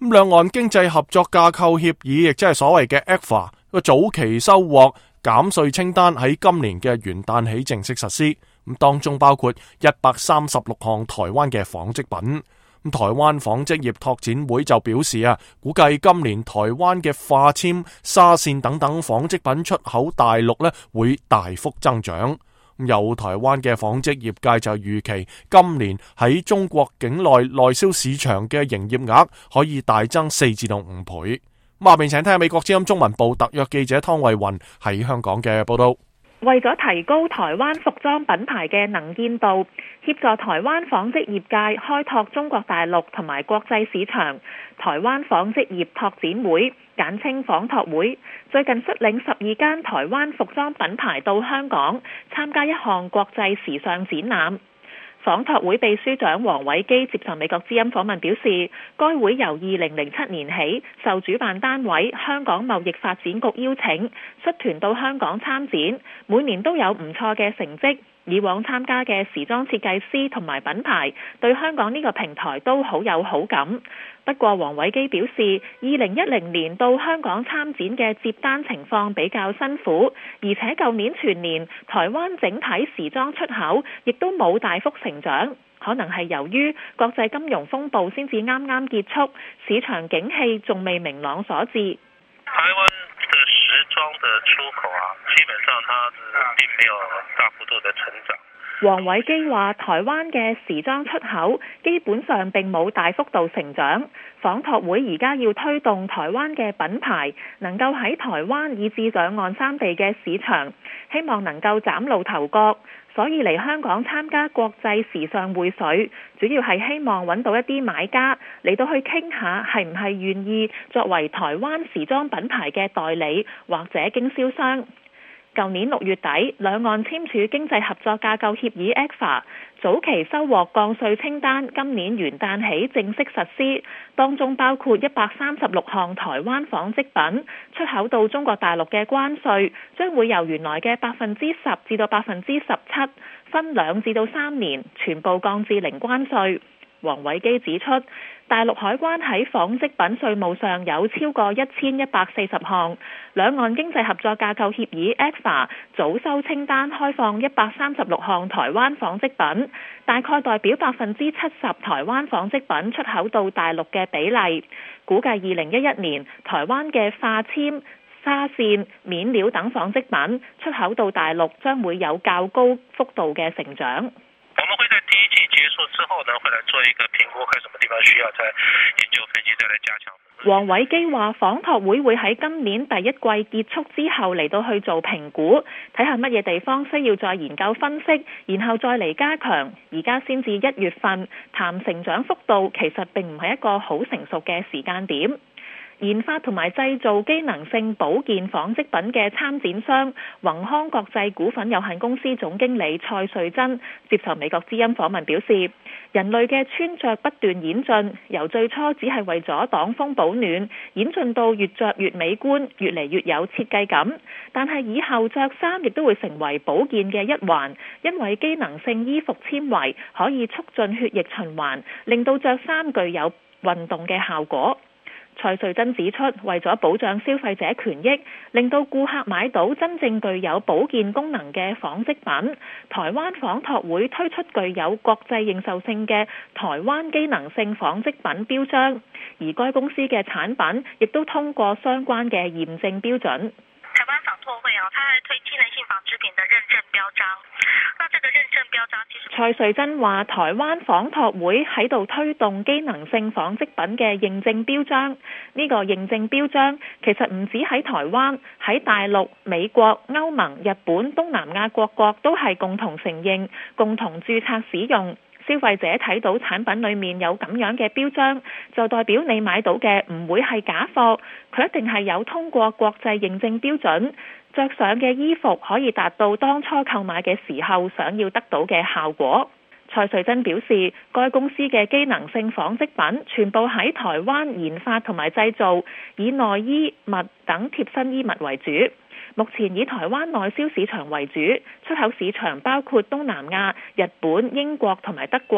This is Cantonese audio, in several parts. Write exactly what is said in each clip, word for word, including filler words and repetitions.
咁兩岸經濟合作架構協議，亦即係所謂嘅 E C F A 個早期收穫減稅清單喺今年嘅元旦起正式實施。咁當中包括一百三十六項台灣嘅紡織品。咁台灣紡織業拓展會就表示啊，估計今年台灣嘅化纖、紗線等等紡織品出口大陸咧會大幅增長。有台灣嘅紡織業界就預期今年喺中國境內內銷市場嘅營業額可以大增四至到五倍。咁下面請聽下美國之音中文部特約記者湯慧雲喺香港嘅報道。 為咗提高台灣服裝品牌嘅能見度，協助台灣紡織業界開拓中國大陸同埋國際市場，台灣紡織業拓展會簡稱紡拓會最近率領十二間台灣服裝品牌到香港參加一項國際時尚展覽。紡拓會秘書長黃偉基接受美國之音訪問表示，該會由二零零七年起受主辦單位香港貿易發展局邀請，率團到香港參展，每年都有唔錯嘅成績。以往參加嘅時裝設計師同埋品牌對香港呢個平台都好有好感。不過黃偉基表示，二零一零年到香港參展嘅接單情況比較辛苦，而且舊年全年台灣整體時裝出口亦都冇大幅成長，可能係由於國際金融風暴先至啱啱結束，市場景氣仲未明朗所致。 台灣的時裝的出口啊，基本上它是並沒有大幅度的成長。 黃偉基話：台灣嘅時裝出口基本上並冇大幅度成長，紡拓會而家要推動台灣嘅品牌能夠喺台灣以至兩岸三地嘅市場，希望能夠嶄露頭角，所以嚟香港參加國際時尚會水，主要係希望揾到一啲買家嚟到去傾下係唔係願意作為台灣時裝品牌嘅代理或者經銷商。舊年六月底，兩岸簽署經濟合作架構協議 E C F A， 早期收穫降稅清單，今年元旦起正式實施，當中包括一百三十六項台灣紡織品出口到中國大陸嘅關稅，將會由原來嘅百分之十至到百分之十七，分兩至到三年，全部降至零關稅。黃偉基指出，大陸海關喺紡織品稅務上有超過一千一百四十項，兩岸經濟合作架構協議 E C F A 早收清單開放一百三十六項台灣紡織品，大概代表百分之七十台灣紡織品出口到大陸嘅比例。估計二零一一年台灣嘅化纖、紗線、面料等紡織品出口到大陸將會有較高幅度嘅成長。 我們會在第一季結束之後呢，會來做一個評估，看什麼地方需要再研究分析，再來加強。 黃偉基話：紡拓會會喺今年第一季結束之後嚟到去做評估，睇下乜嘢地方需要再研究分析，然後再嚟加強。而家先至一月份，談成長幅度其實並唔係一個好成熟嘅時間點。研發同埋製造機能性保健紡織品嘅參展商宏康國際股份有限公司總經理蔡瑞珍接受美國之音訪問表示，人類嘅穿着不斷演進，由最初只係為咗擋風保暖，演進到越着越美觀，越嚟越有設計感。但係以後着衫亦都會成為保健嘅一環，因為機能性衣服纖維可以促進血液循環，令到着衫具有運動嘅效果。蔡瑞珍指出，為咗保障消費者權益，令到顧客買到真正具有保健功能嘅紡織品，台灣紡拓會推出具有國際認受性嘅台灣機能性紡織品標章，而該公司嘅產品亦都通過相關嘅驗證標準。 台灣紡拓會啊，它係推機能性紡織品的認證標章。那這個認證標章其實蔡瑞珍話，台灣紡拓會喺度推動機能性紡織品嘅認證標章。呢個認證標章其實唔止喺台灣，喺大陸、美國、歐盟、日本、東南亞各國都係共同承認、共同註冊使用。消費者睇到產品裡面有咁樣嘅標章，就代表你買到嘅唔會係假貨，佢一定係有通過國際認證標準，着上嘅衣服可以達到當初購買嘅時候想要得到嘅效果。蔡瑞珍表示，該公司嘅機能性紡織品全部喺台灣研發同埋製造，以內衣物等貼身衣物為主。目前以台灣內銷市場為主，出口市場包括東南亞、日本、英國同埋德國。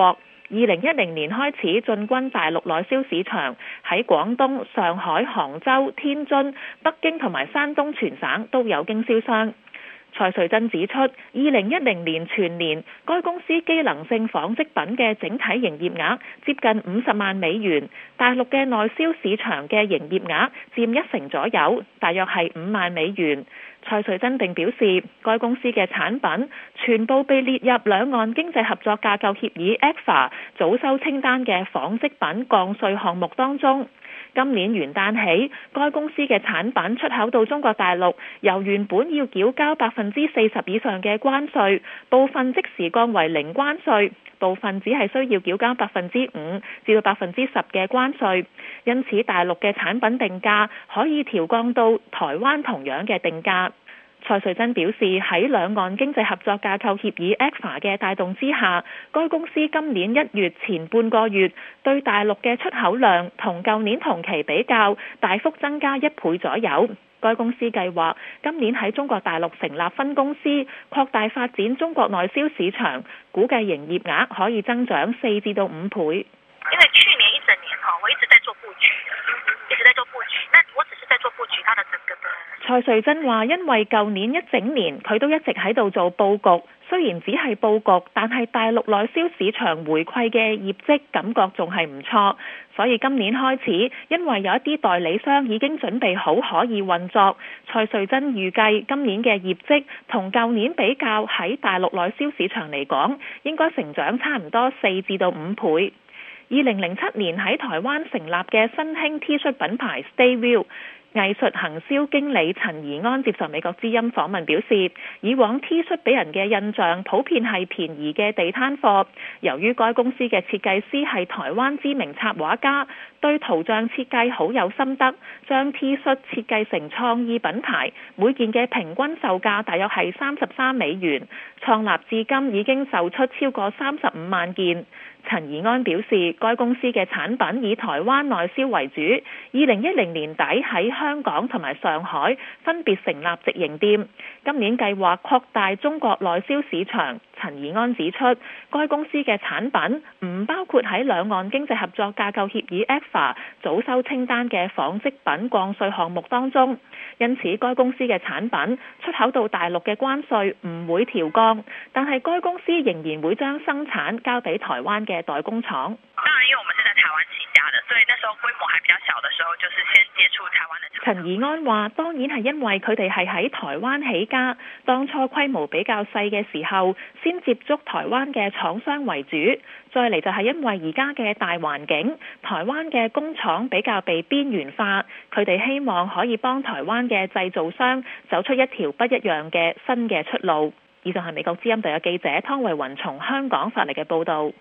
二零一零年開始進軍大陸內銷市場，喺廣東、上海、杭州、天津、北京同埋山東全省都有經銷商。蔡瑞珍指出，二零一零年全年該公司機能性紡織品嘅整體營業額接近五十萬美元，大陸嘅內銷市場嘅營業額佔一成左右，大約係五萬美元。蔡瑞珍並表示，該公司嘅產品全部被列入兩岸經濟合作架構協議 E C F A 早收清單嘅紡織品降稅項目當中。今年元旦起，該公司嘅產品出口到中國大陸，由原本要繳交百分之四十以上嘅關稅，部分即時降為零關稅，部分只係需要繳交百分之五至到百分之十嘅關稅。因此，大陸嘅產品定價可以調降到台灣同樣嘅定價。蔡瑞珍表示，喺兩岸經濟合作架構協議 E C F A 嘅帶動之下，該公司今年一月前半個月對大陸嘅出口量同舊年同期比較大幅增加一倍左右。該公司計劃今年喺中國大陸成立分公司，擴大發展中國內銷市場，估計營業額可以增長四至到五倍。 因為去年一整年我一直在做佈局，一直在做佈局，那我只是在做佈局，它的整個的。 蔡瑞珍話，因為舊年一整年佢都一直喺度做佈局，雖然只係佈局，但係大陸內銷市場回饋嘅業績感覺仲係唔錯，所以今年開始，因為有一啲代理商已經準備好可以運作，蔡瑞珍預計今年嘅業績同舊年比較喺大陸內銷市場嚟講，應該成長差唔多四至到五倍。二零零七年喺台灣成立嘅新興 T 恤品牌 Stayview，藝術行銷經理陳怡安接受美國之音訪問表示，以往 T 恤俾人嘅印象普遍係便宜嘅地攤貨，由於該公司嘅設計師係台灣知名插畫家，對圖像設計好有心得，將 T 恤設計成創意品牌，每件嘅平均售價大約係三十三美元，創立至今已經售出超過三十五萬件。陳怡安表示，該公司嘅產品以台灣內銷為主，二零一零年底喺香港同埋上海分別成立直營店，今年計劃擴大中國內銷市場。陳怡安指出，該公司嘅產品唔包括喺兩岸經濟合作架構協議 E C F A 早收清單嘅紡織品降稅項目當中，因此該公司嘅產品出口到大陸嘅關稅唔會調降，但係該公司仍然會將生產交俾台灣嘅代工廠。 當然，因為我們是在台灣起家的，所以那時候規模還比較小的時候，就是先接觸台灣的。 陳怡安話，當然係因為佢哋係喺台灣起家，當初規模比較細嘅時候，先接觸台灣嘅廠商為主。再嚟就係因為而家嘅大環境，台灣嘅工廠比較被邊緣化，佢哋希望可以幫台灣嘅製造商走出一條不一樣嘅新嘅出路。以上係美國之音隊嘅記者湯慧雲從香港發嚟嘅報導。